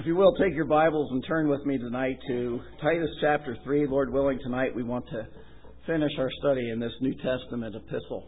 If you will, take your Bibles and turn with me tonight to Titus chapter 3. Lord willing, tonight we want to finish our study in this New Testament epistle.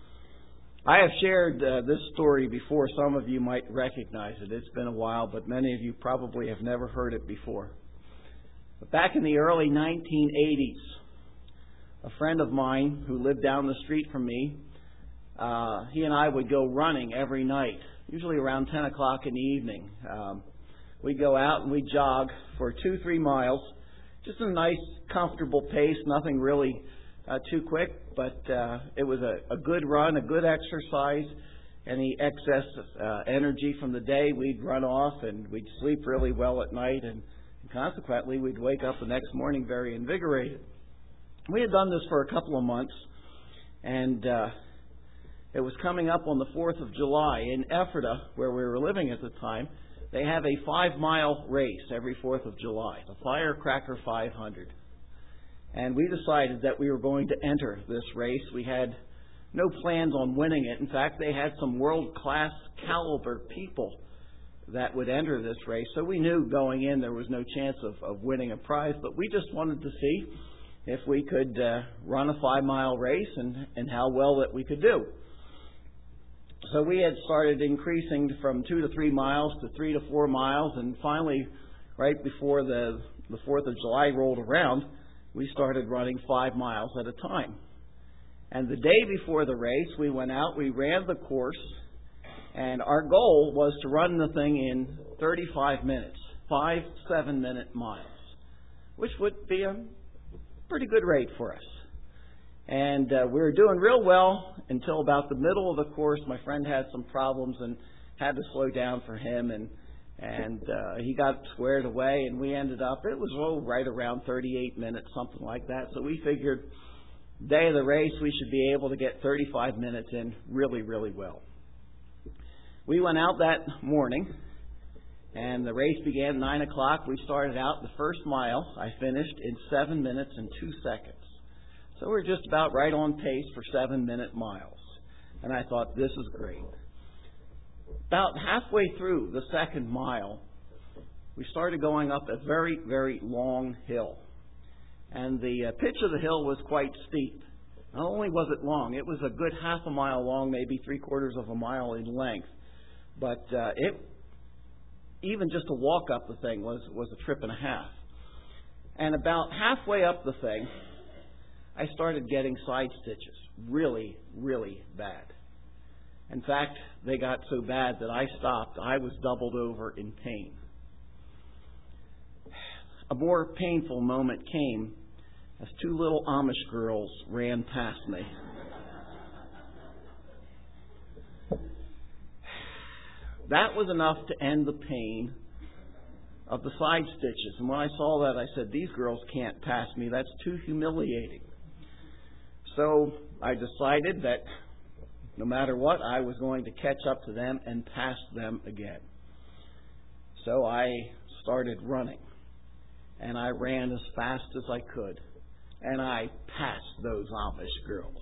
I have shared this story before. Some of you might recognize it. It's been a while, but many of you probably have never heard it before. But back in the early 1980s, a friend of mine who lived down the street from me, he and I would go running every night, usually around 10 o'clock in the evening. We'd go out and we'd jog for 2-3 miles, just a nice, comfortable pace, nothing really too quick, but it was a good run, a good exercise. Any excess energy from the day, we'd run off and we'd sleep really well at night, and consequently, we'd wake up the next morning very invigorated. We had done this for a couple of months, and it was coming up on the 4th of July. In Ephrata, where we were living at the time, they have a 5-mile race every 4th of July, the Firecracker 500. And we decided that we were going to enter this race. We had no plans on winning it. In fact, they had some world-class caliber people that would enter this race. So we knew going in there was no chance of winning a prize, but we just wanted to see if we could run a 5-mile race and how well that we could do. So we had started increasing from 2 to 3 miles to 3 to 4 miles, and finally, right before the 4th of July rolled around, we started running 5 miles at a time. And the day before the race, we went out, we ran the course, and our goal was to run the thing in 35 minutes, 5 7-minute miles, which would be a pretty good rate for us. And we were doing real well until about the middle of the course. My friend had some problems and had to slow down for him, and he got squared away, and we ended up, it was right around 38 minutes, something like that. So we figured day of the race we should be able to get 35 minutes in really, really well. We went out that morning, and the race began at 9 o'clock. We started out the first mile. I finished in 7 minutes and 2 seconds. So we're just about right on pace for 7-minute miles. And I thought, this is great. About halfway through the second mile, we started going up a very, very long hill. And the pitch of the hill was quite steep. Not only was it long, it was a good half a mile long, maybe 3/4 of a mile in length. But even just to walk up the thing was a trip and a half. And about halfway up the thing, I started getting side stitches, really, really bad. In fact, they got so bad that I stopped. I was doubled over in pain. A more painful moment came as 2 little Amish girls ran past me. That was enough to end the pain of the side stitches. And when I saw that, I said, these girls can't pass me. That's too humiliating. So I decided that no matter what, I was going to catch up to them and pass them again. So I started running, and I ran as fast as I could, and I passed those Amish girls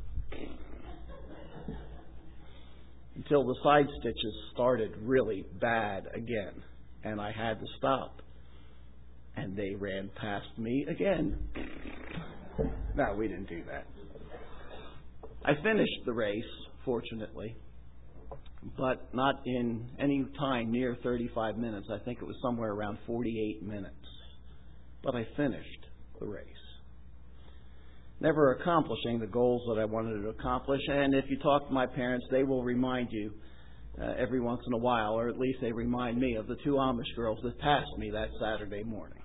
until the side stitches started really bad again, and I had to stop, and they ran past me again. No, we didn't do that. I finished the race, fortunately, but not in any time near 35 minutes. I think it was somewhere around 48 minutes. But I finished the race, never accomplishing the goals that I wanted to accomplish. And if you talk to my parents, they will remind you every once in a while, or at least they remind me of the 2 Amish girls that passed me that Saturday morning.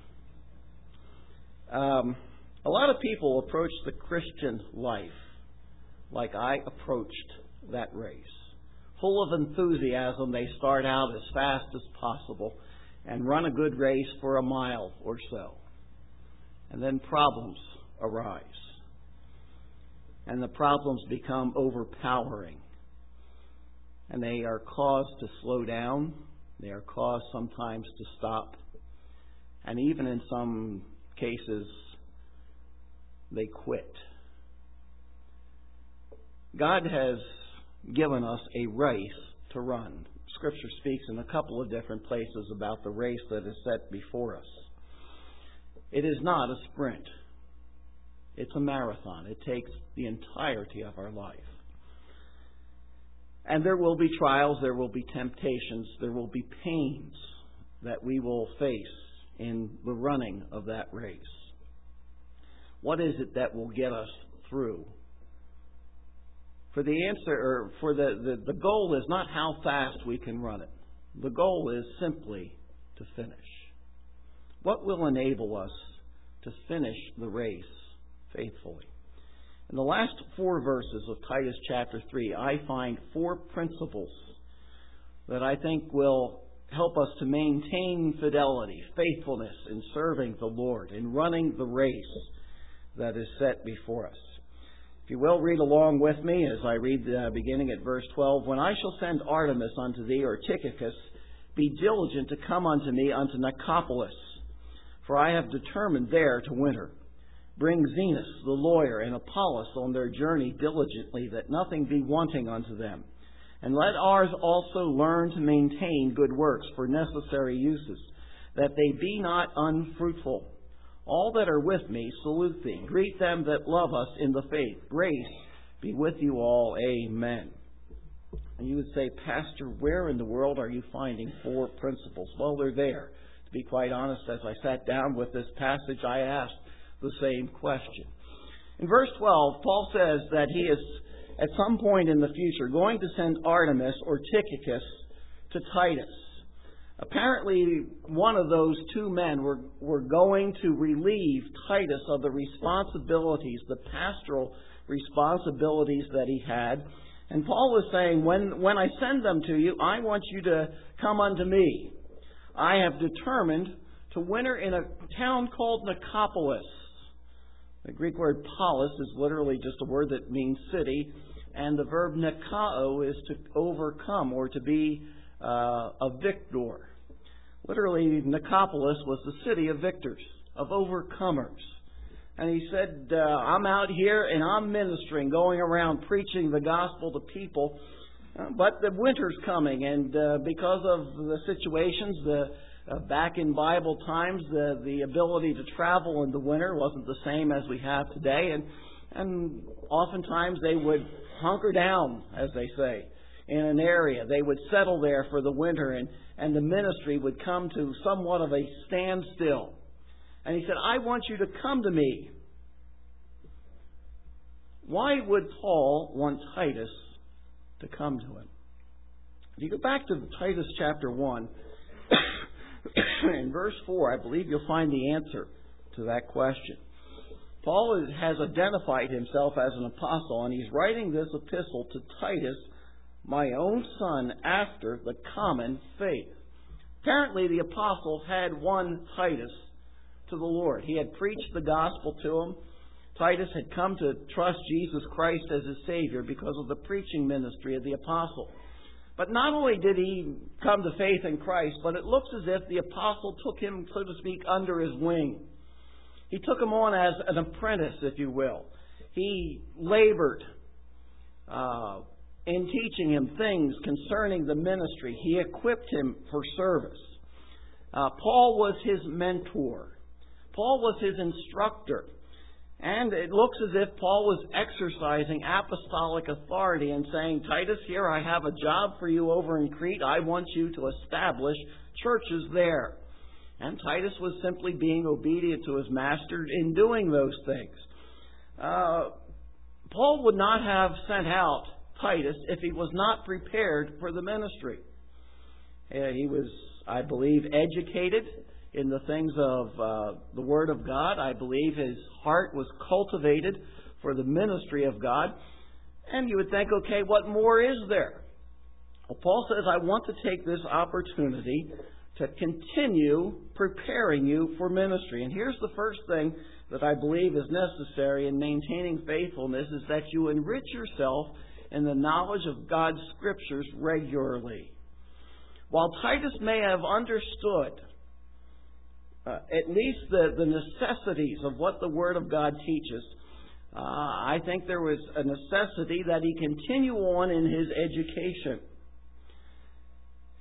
A lot of people approach the Christian life like I approached that race. Full of enthusiasm, they start out as fast as possible and run a good race for a mile or so. And then problems arise. And the problems become overpowering. And they are caused to slow down. They are caused sometimes to stop. And even in some cases, they quit. God has given us a race to run. Scripture speaks in a couple of different places about the race that is set before us. It is not a sprint. It's a marathon. It takes the entirety of our life. And there will be trials, there will be temptations, there will be pains that we will face in the running of that race. What is it that will get us through? For the answer, or for the goal is not how fast we can run it. The goal is simply to finish. What will enable us to finish the race faithfully? In the last 4 verses of Titus chapter 3, I find 4 principles that I think will help us to maintain fidelity, faithfulness in serving the Lord, in running the race that is set before us. If you will, read along with me as I read beginning at verse 12. When I shall send Artemas unto thee, or Tychicus, be diligent to come unto me unto Nicopolis, for I have determined there to winter. Bring Zenas the lawyer and Apollos on their journey diligently, that nothing be wanting unto them. And let ours also learn to maintain good works for necessary uses, that they be not unfruitful. All that are with me salute thee. Greet them that love us in the faith. Grace be with you all. Amen. And you would say, Pastor, where in the world are you finding 4 principles? Well, they're there. To be quite honest, as I sat down with this passage, I asked the same question. In verse 12, Paul says that he is, at some point in the future, going to send Artemas or Tychicus to Titus. Apparently, one of those 2 men were going to relieve Titus of the responsibilities, the pastoral responsibilities that he had. And Paul was saying, when I send them to you, I want you to come unto me. I have determined to winter in a town called Nicopolis. The Greek word polis is literally just a word that means city, and the verb nikao is to overcome or to be a victor. Literally, Nicopolis was the city of victors, of overcomers. And he said, I'm out here and I'm ministering, going around preaching the gospel to people, but the winter's coming, and because of the situations, back in Bible times, the ability to travel in the winter wasn't the same as we have today, and oftentimes they would hunker down, as they say, in an area. They would settle there for the winter, and the ministry would come to somewhat of a standstill. And he said, I want you to come to me. Why would Paul want Titus to come to him? If you go back to Titus chapter 1, in verse 4, I believe you'll find the answer to that question. Paul has identified himself as an apostle, and he's writing this epistle to Titus, my own son, after the common faith. Apparently, the apostle had won Titus to the Lord. He had preached the gospel to him. Titus had come to trust Jesus Christ as his Savior because of the preaching ministry of the apostle. But not only did he come to faith in Christ, but it looks as if the apostle took him, so to speak, under his wing. He took him on as an apprentice, if you will. He labored in teaching him things concerning the ministry. He equipped him for service. Paul was his mentor. Paul was his instructor. And it looks as if Paul was exercising apostolic authority and saying, Titus, here I have a job for you over in Crete. I want you to establish churches there. And Titus was simply being obedient to his master in doing those things. Paul would not have sent out Titus if he was not prepared for the ministry. He was, I believe, educated in the things of the Word of God. I believe his heart was cultivated for the ministry of God. And you would think, okay, what more is there? Well, Paul says, I want to take this opportunity to continue preparing you for ministry. And here's the first thing that I believe is necessary in maintaining faithfulness, is that you enrich yourself in the knowledge of God's Scriptures regularly. While Titus may have understood at least the necessities of what the Word of God teaches, I think there was a necessity that he continue on in his education.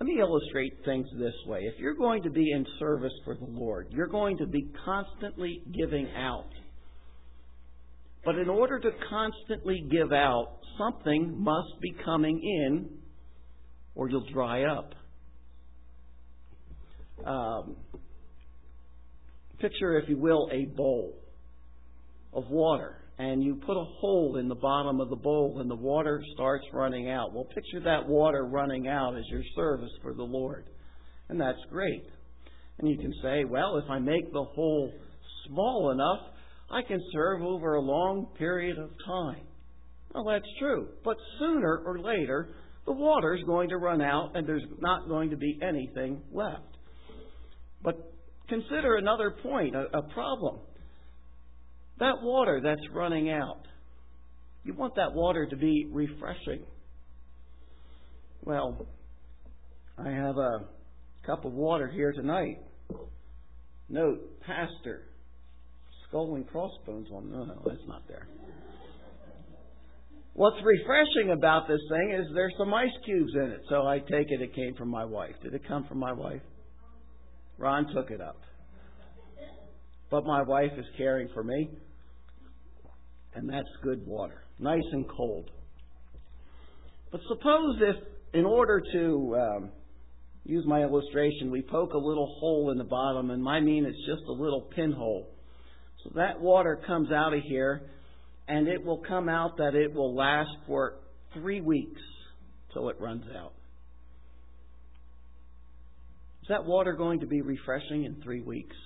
Let me illustrate things this way. If you're going to be in service for the Lord, you're going to be constantly giving out. But in order to constantly give out, something must be coming in or you'll dry up. Picture, if you will, a bowl of water. And you put a hole in the bottom of the bowl and the water starts running out. Well, picture that water running out as your service for the Lord. And that's great. And you can say, well, if I make the hole small enough, I can serve over a long period of time. Well, that's true. But sooner or later, the water is going to run out and there's not going to be anything left. But consider another point, a problem. That water that's running out, you want that water to be refreshing. Well, I have a cup of water here tonight. Note, Pastor, skull and crossbones on. No, that's not there. What's refreshing about this thing is there's some ice cubes in it. So I take it came from my wife. Did it come from my wife? Ron took it up. But my wife is caring for me. And that's good water. Nice and cold. But suppose if, in order to use my illustration, we poke a little hole in the bottom, and I mean it's just a little pinhole. So that water comes out of here, and it will come out that it will last for 3 weeks till it runs out. Is that water going to be refreshing in 3 weeks?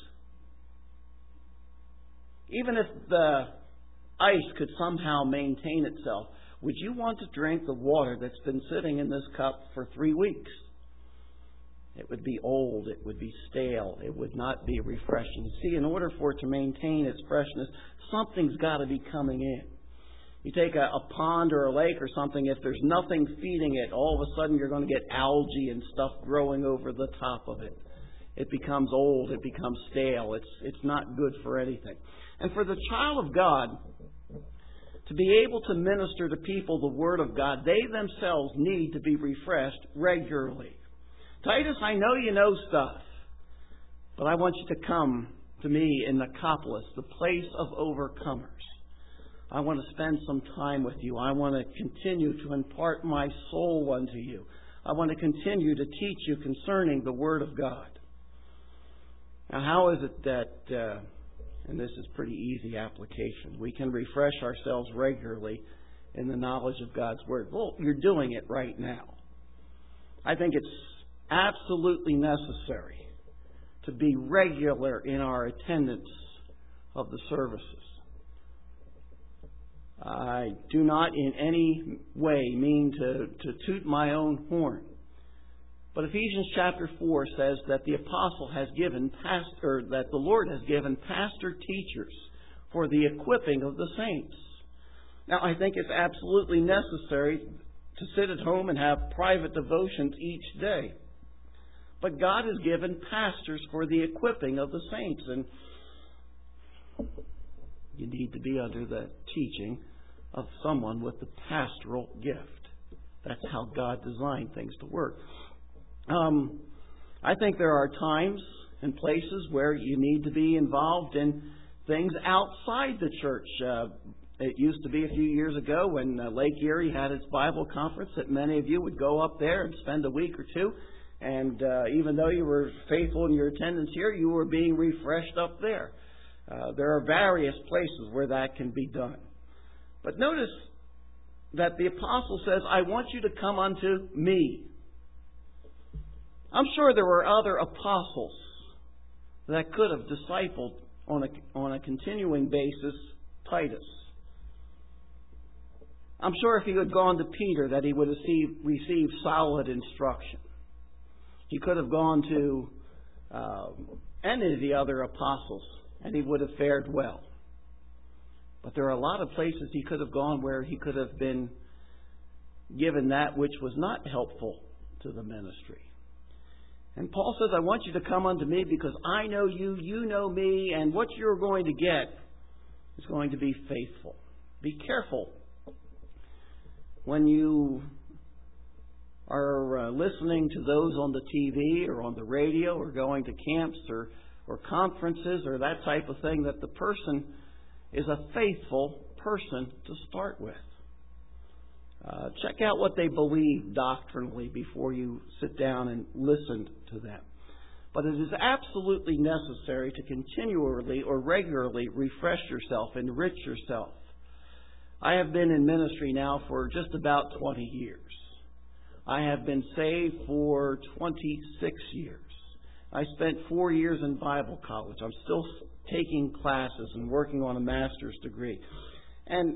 Even if the ice could somehow maintain itself, would you want to drink the water that's been sitting in this cup for 3 weeks? It would be old, it would be stale, it would not be refreshing. See, in order for it to maintain its freshness, something's got to be coming in. You take a pond or a lake or something, if there's nothing feeding it, all of a sudden you're going to get algae and stuff growing over the top of it. It becomes old, it becomes stale, it's not good for anything. And for the child of God to be able to minister to people the Word of God, they themselves need to be refreshed regularly. Titus, I know you know stuff, but I want you to come to me in Nicopolis, the place of overcomers. I want to spend some time with you. I want to continue to impart my soul unto you. I want to continue to teach you concerning the Word of God. Now, how is it that, and this is pretty easy application, we can refresh ourselves regularly in the knowledge of God's Word? Well, you're doing it right now. I think it's absolutely necessary to be regular in our attendance of the services. I do not in any way mean to toot my own horn. But Ephesians chapter 4 says that the apostle has given that the Lord has given pastor teachers for the equipping of the saints. Now, I think it's absolutely necessary to sit at home and have private devotions each day. But God has given pastors for the equipping of the saints, and you need to be under the teaching of someone with the pastoral gift. That's how God designed things to work. I think there are times and places where you need to be involved in things outside the church. It used to be a few years ago when Lake Erie had its Bible conference that many of you would go up there and spend a week or two. And even though you were faithful in your attendance here, you were being refreshed up there. There are various places where that can be done. But notice that the apostle says, I want you to come unto me. I'm sure there were other apostles that could have discipled on a continuing basis Titus. I'm sure if he had gone to Peter that he would have received solid instruction. He could have gone to any of the other apostles and he would have fared well. But there are a lot of places he could have gone where he could have been given that which was not helpful to the ministry. And Paul says, I want you to come unto me because I know you, you know me, and what you're going to get is going to be faithful. Be careful when you are listening to those on the TV or on the radio or going to camps or conferences or that type of thing, that the person is a faithful person to start with. Check out what they believe doctrinally before you sit down and listen to them. But it is absolutely necessary to continually or regularly refresh yourself, enrich yourself. I have been in ministry now for just about 20 years. I have been saved for 26 years. I spent 4 years in Bible college. I'm still taking classes and working on a master's degree. And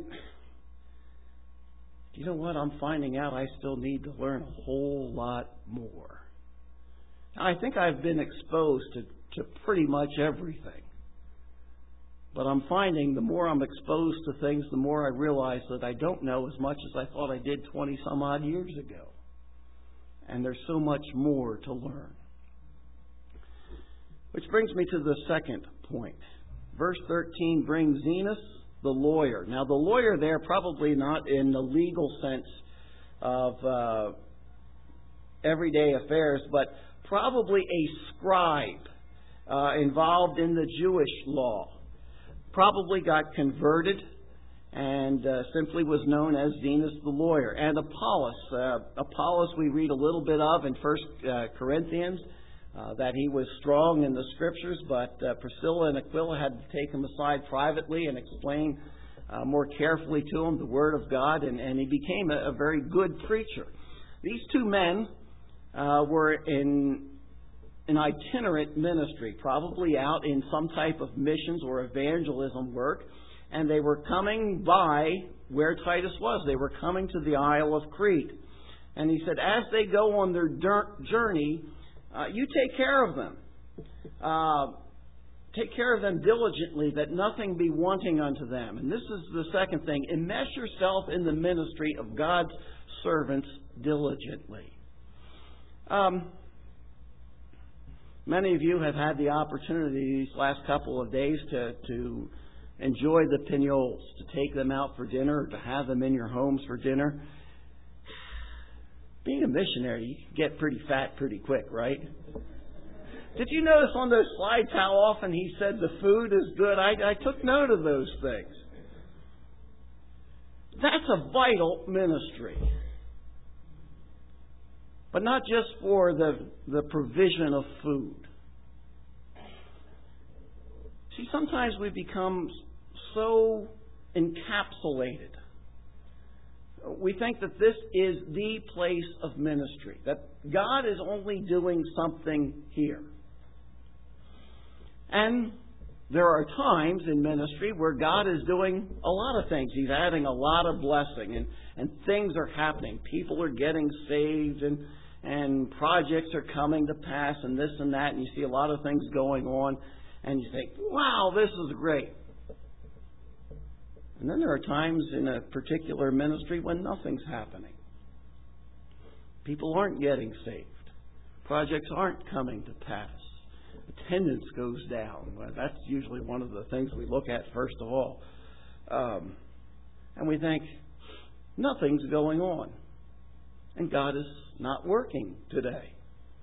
you know what? I'm finding out I still need to learn a whole lot more. Now, I think I've been exposed to pretty much everything. But I'm finding the more I'm exposed to things, the more I realize that I don't know as much as I thought I did 20 some odd years ago. And there's so much more to learn. Which brings me to the second point. Verse 13 brings Zenos, the lawyer. Now, the lawyer there, probably not in the legal sense of everyday affairs, but probably a scribe involved in the Jewish law. Probably got converted and simply was known as Zenos the lawyer. And Apollos we read a little bit of in 1 Corinthians, that he was strong in the Scriptures, but Priscilla and Aquila had to take him aside privately and explain more carefully to him the Word of God, and he became a very good preacher. These two men were in an itinerant ministry, probably out in some type of missions or evangelism work, and they were coming by where Titus was. They were coming to the Isle of Crete. And he said, as they go on their journey, you take care of them. Take care of them diligently, that nothing be wanting unto them. And this is the second thing. Enmesh yourself in the ministry of God's servants diligently. Many of you have had the opportunity these last couple of days to enjoy the Pignols, to take them out for dinner, or to have them in your homes for dinner. Being a missionary, you can get pretty fat pretty quick, right? Did you notice on those slides how often he said the food is good? I took note of those things. That's a vital ministry. But not just for the provision of food. See, sometimes we become so encapsulated. We think that this is the place of ministry, that God is only doing something here. And there are times in ministry where God is doing a lot of things. He's adding a lot of blessing, and things are happening. People are getting saved, and projects are coming to pass, and this and that, and you see a lot of things going on, and you think, wow, this is great. And then there are times in a particular ministry when nothing's happening. People aren't getting saved. Projects aren't coming to pass. Attendance goes down. Well, that's usually one of the things we look at first of all. And we think, nothing's going on. And God is not working today.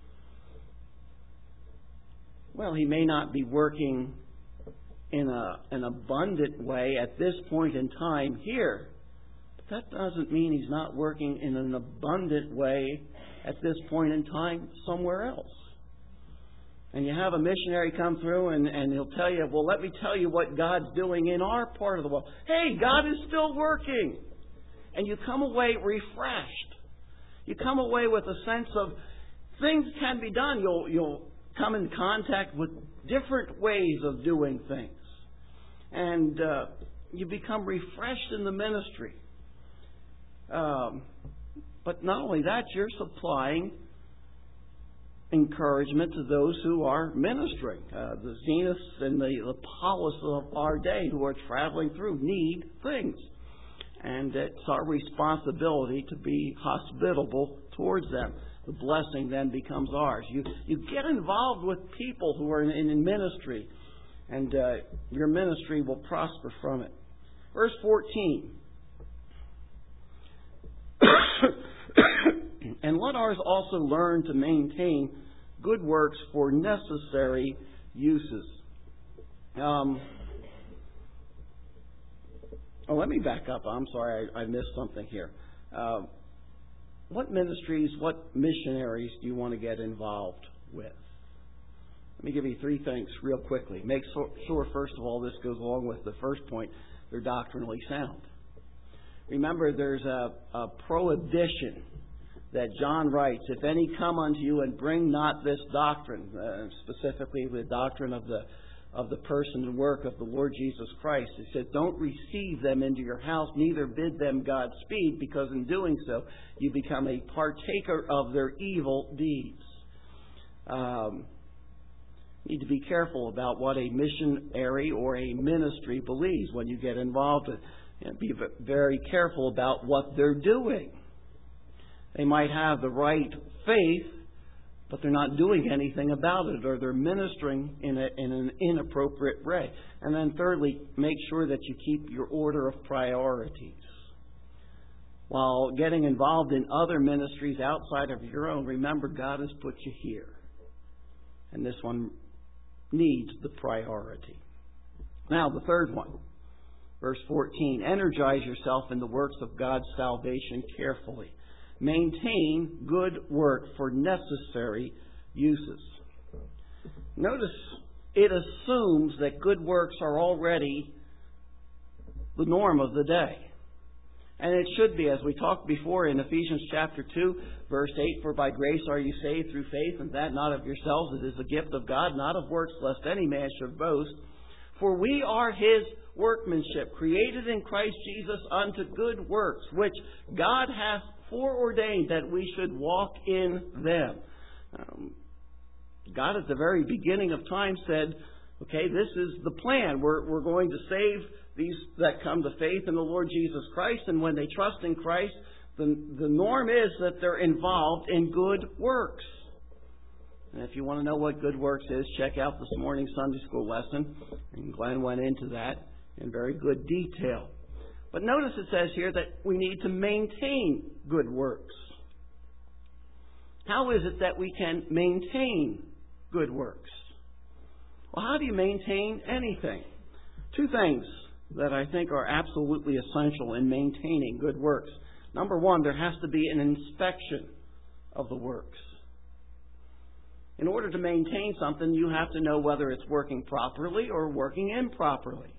Well, He may not be working in an abundant way at this point in time here. But that doesn't mean He's not working in an abundant way at this point in time somewhere else. And you have a missionary come through and he'll tell you, well, let me tell you what God's doing in our part of the world. Hey, God is still working. And you come away refreshed. You come away with a sense of things can be done. You'll come in contact with different ways of doing things. And you become refreshed in the ministry. But not only that, you're supplying encouragement to those who are ministering. The Zenos and the Apollos of our day who are traveling through need things. And it's our responsibility to be hospitable towards them. The blessing then becomes ours. You get involved with people who are in ministry, and your ministry will prosper from it. Verse 14. And let ours also learn to maintain good works for necessary uses. Let me back up. I'm sorry, I missed something here. What ministries, what missionaries do you want to get involved with? Let me give you three things real quickly. Make sure, first of all, this goes along with the first point, they're doctrinally sound. Remember, there's a prohibition that John writes, if any come unto you and bring not this doctrine, specifically the doctrine of the person and work of the Lord Jesus Christ. He said, don't receive them into your house, neither bid them Godspeed, because in doing so, you become a partaker of their evil deeds. You need to be careful about what a missionary or a ministry believes when you get involved. And be very careful about what they're doing. They might have the right faith, but they're not doing anything about it, or they're ministering in an inappropriate way. And then thirdly, make sure that you keep your order of priorities. While getting involved in other ministries outside of your own, remember God has put you here. And this one needs the priority. Now, the third one. Verse 14, energize yourself in the works of God's salvation carefully. Maintain good work for necessary uses. Notice it assumes that good works are already the norm of the day. And it should be, as we talked before in Ephesians chapter 2, verse 8, for by grace are you saved through faith, and that not of yourselves, it is a gift of God, not of works, lest any man should boast. For we are His workmanship, created in Christ Jesus unto good works, which God hath foreordained that we should walk in them. God at the very beginning of time said, okay, this is the plan. We're going to save these that come to faith in the Lord Jesus Christ, and when they trust in Christ, the norm is that they're involved in good works. And if you want to know what good works is, check out this morning's Sunday school lesson. And Glenn went into that in very good detail. But notice it says here that we need to maintain good works. How is it that we can maintain good works? Well, how do you maintain anything? Two things that I think are absolutely essential in maintaining good works. Number one, there has to be an inspection of the works. In order to maintain something, you have to know whether it's working properly or working improperly.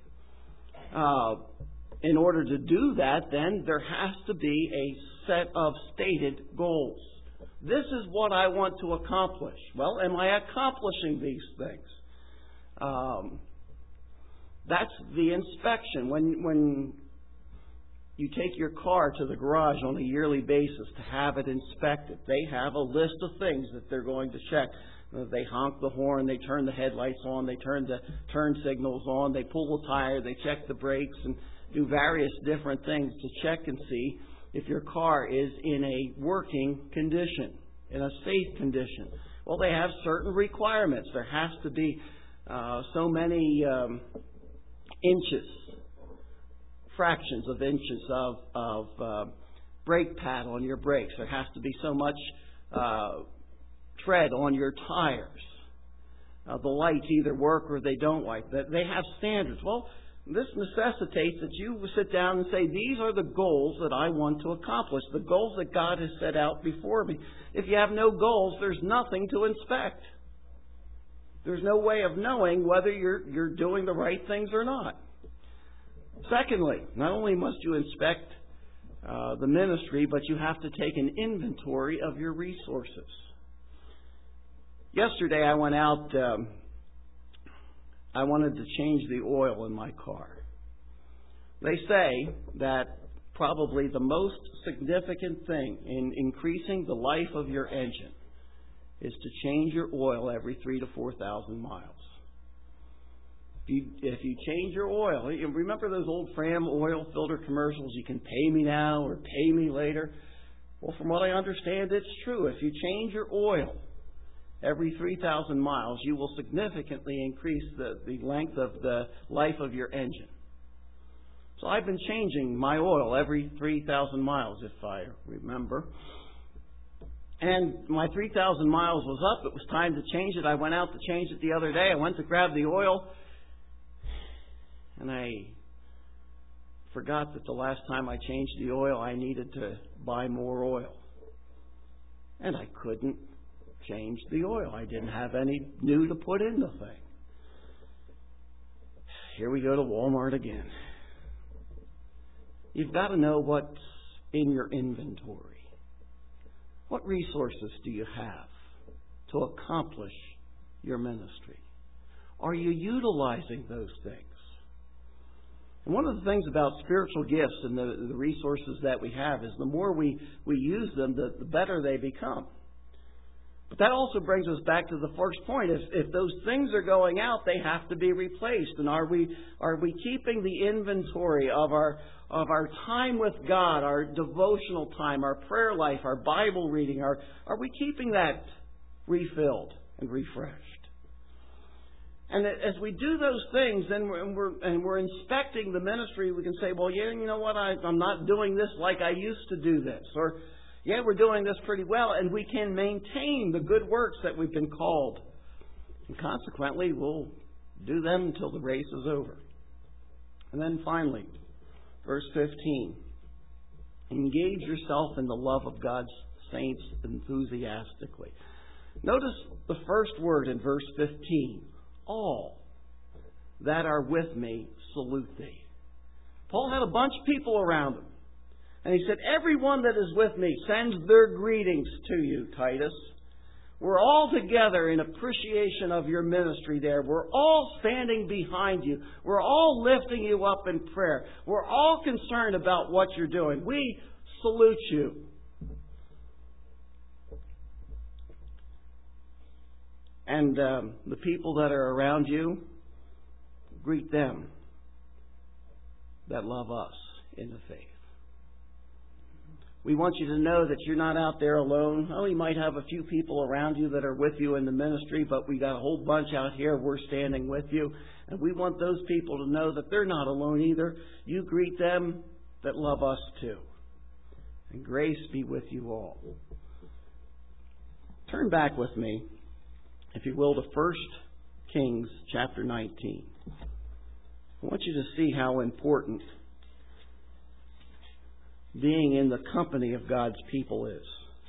In order to do that, then, there has to be a set of stated goals. This is what I want to accomplish. Well, am I accomplishing these things? That's the inspection. When you take your car to the garage on a yearly basis to have it inspected, they have a list of things that they're going to check. They honk the horn, they turn the headlights on, they turn the turn signals on, they pull the tire, they check the brakes, and do various different things to check and see if your car is in a working condition, in a safe condition. Well, they have certain requirements. There has to be so many inches, fractions of inches of brake pad on your brakes. There has to be so much tread on your tires. The lights either work or they don't work. They have standards. Well, this necessitates that you sit down and say, these are the goals that I want to accomplish, the goals that God has set out before me. If you have no goals, there's nothing to inspect. There's no way of knowing whether you're doing the right things or not. Secondly, not only must you inspect the ministry, but you have to take an inventory of your resources. Yesterday I went out, I wanted to change the oil in my car. They say that probably the most significant thing in increasing the life of your engine is to change your oil every 3,000 to 4,000 miles. If you change your oil, remember those old Fram oil filter commercials, you can pay me now or pay me later? Well, from what I understand, it's true. If you change your oil every 3,000 miles, you will significantly increase the length of the life of your engine. So I've been changing my oil every 3,000 miles, if I remember. And my 3,000 miles was up. It was time to change it. I went out to change it the other day. I went to grab the oil. And I forgot that the last time I changed the oil, I needed to buy more oil. And I couldn't change the oil. I didn't have any new to put in the thing. Here we go to Walmart again. You've got to know what's in your inventory. What resources do you have to accomplish your ministry? Are you utilizing those things? And one of the things about spiritual gifts and the resources that we have is the more we use them, the better they become. But that also brings us back to the first point. If those things are going out, they have to be replaced. And are we keeping the inventory of our time with God, our devotional time, our prayer life, our Bible reading? Are we keeping that refilled and refreshed? And as we do those things, then we're inspecting the ministry, we can say, well, yeah, you know what? I'm not doing this like I used to do this, or yeah, we're doing this pretty well, and we can maintain the good works that we've been called. And consequently, we'll do them until the race is over. And then finally, verse 15. Engage yourself in the love of God's saints enthusiastically. Notice the first word in verse 15. All that are with me salute thee. Paul had a bunch of people around him. And he said, everyone that is with me sends their greetings to you, Titus. We're all together in appreciation of your ministry there. We're all standing behind you. We're all lifting you up in prayer. We're all concerned about what you're doing. We salute you. And the people that are around you, greet them that love us in the faith. We want you to know that you're not out there alone. Oh, you might have a few people around you that are with you in the ministry, but we got a whole bunch out here. We're standing with you. And we want those people to know that they're not alone either. You greet them that love us too. And grace be with you all. Turn back with me, if you will, to 1 Kings chapter 19. I want you to see how important being in the company of God's people is.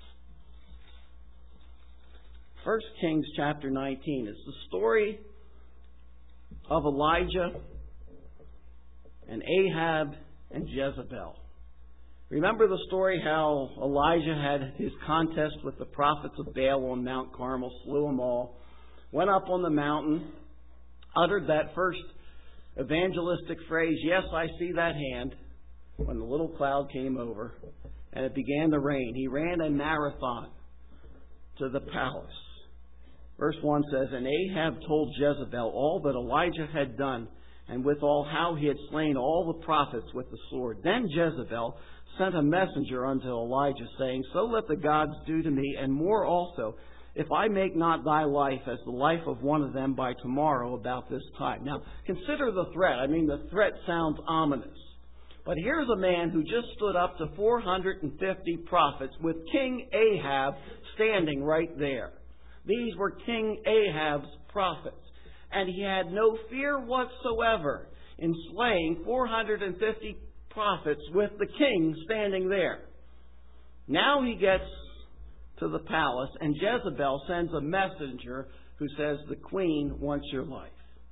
1 Kings chapter 19 is the story of Elijah and Ahab and Jezebel. Remember the story how Elijah had his contest with the prophets of Baal on Mount Carmel, slew them all, went up on the mountain, uttered that first evangelistic phrase, yes, I see that hand, when the little cloud came over and it began to rain. He ran a marathon to the palace. Verse 1 says, and Ahab told Jezebel all that Elijah had done, and withal how he had slain all the prophets with the sword. Then Jezebel sent a messenger unto Elijah, saying, so let the gods do to me, and more also, if I make not thy life as the life of one of them by tomorrow about this time. Now, consider the threat. I mean, the threat sounds ominous. But here's a man who just stood up to 450 prophets with King Ahab standing right there. These were King Ahab's prophets. And he had no fear whatsoever in slaying 450 prophets with the king standing there. Now he gets to the palace, and Jezebel sends a messenger who says, the queen wants your life.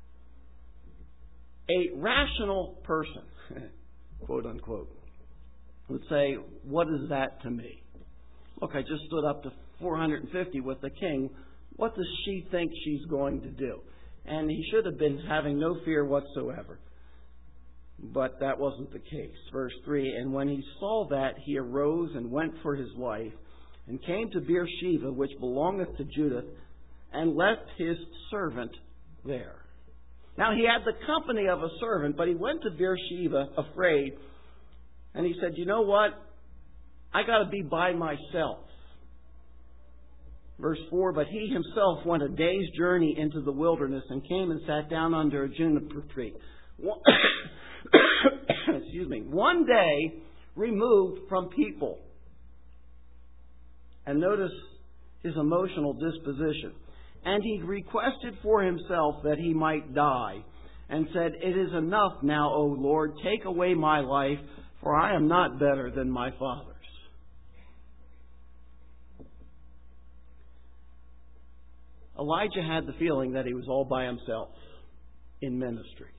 A rational person, quote unquote, would say, what is that to me? Look, I just stood up to 450 with the king. What does she think she's going to do? And he should have been having no fear whatsoever. But that wasn't the case. Verse 3, and when he saw that, he arose and went for his life, and came to Beersheba, which belongeth to Judah, and left his servant there. Now he had the company of a servant, but he went to Beersheba afraid, and he said, you know what? I got to be by myself. Verse 4, but he himself went a day's journey into the wilderness, and came and sat down under a juniper tree. Excuse me. One day removed from people. And notice his emotional disposition. And he requested for himself that he might die, and said, "It is enough now, O Lord, take away my life, for I am not better than my fathers." Elijah had the feeling that he was all by himself in ministry.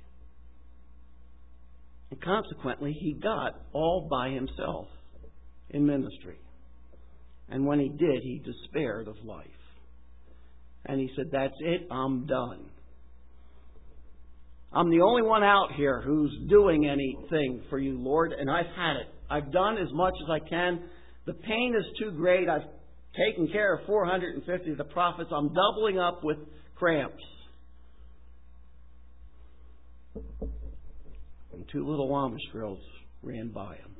And consequently, he got all by himself in ministry. And when he did, he despaired of life. And he said, "That's it, I'm done. I'm the only one out here who's doing anything for you, Lord, and I've had it. I've done as much as I can. The pain is too great. I've taken care of 450 of the prophets. I'm doubling up with cramps." And two little Amish girls ran by him.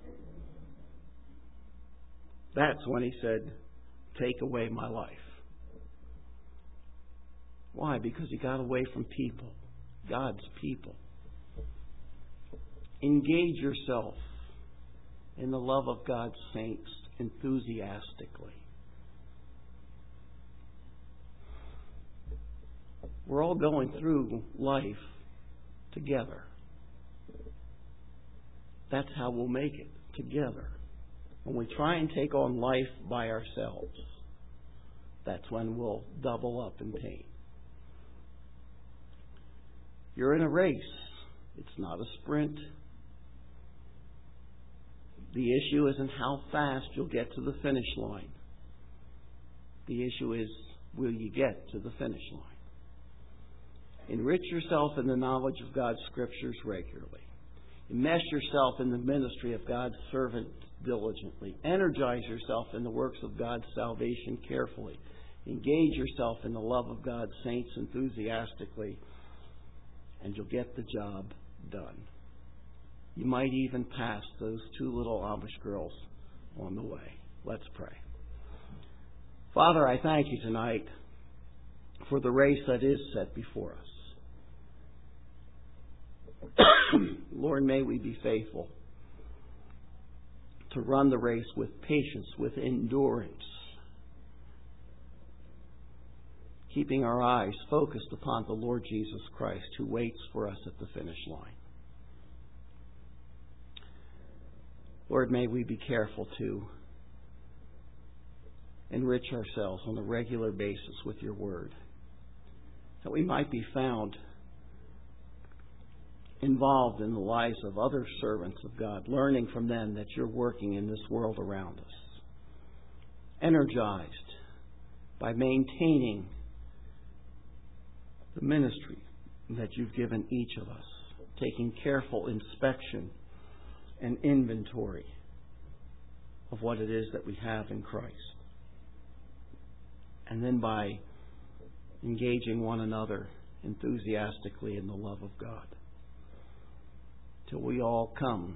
That's when he said, "Take away my life." Why? Because he got away from people. God's people. Engage yourself in the love of God's saints enthusiastically. We're all going through life together. That's how we'll make it, together. When we try and take on life by ourselves, that's when we'll double up in pain. You're in a race. It's not a sprint. The issue isn't how fast you'll get to the finish line. The issue is, will you get to the finish line? Enrich yourself in the knowledge of God's Scriptures regularly. Enmesh yourself in the ministry of God's servant diligently. Energize yourself in the works of God's salvation carefully. Engage yourself in the love of God's saints enthusiastically, and you'll get the job done. You might even pass those two little Amish girls on the way. Let's pray. Father, I thank you tonight for the race that is set before us. Lord, may we be faithful to run the race with patience, with endurance, keeping our eyes focused upon the Lord Jesus Christ, who waits for us at the finish line. Lord, may we be careful to enrich ourselves on a regular basis with your word, that we might be found involved in the lives of other servants of God, learning from them that you're working in this world around us, energized by maintaining the ministry that you've given each of us, taking careful inspection and inventory of what it is that we have in Christ. And then by engaging one another enthusiastically in the love of God, till we all come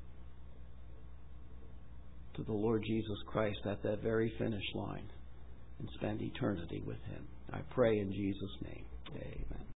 to the Lord Jesus Christ at that very finish line and spend eternity with Him. I pray in Jesus' name. Amen.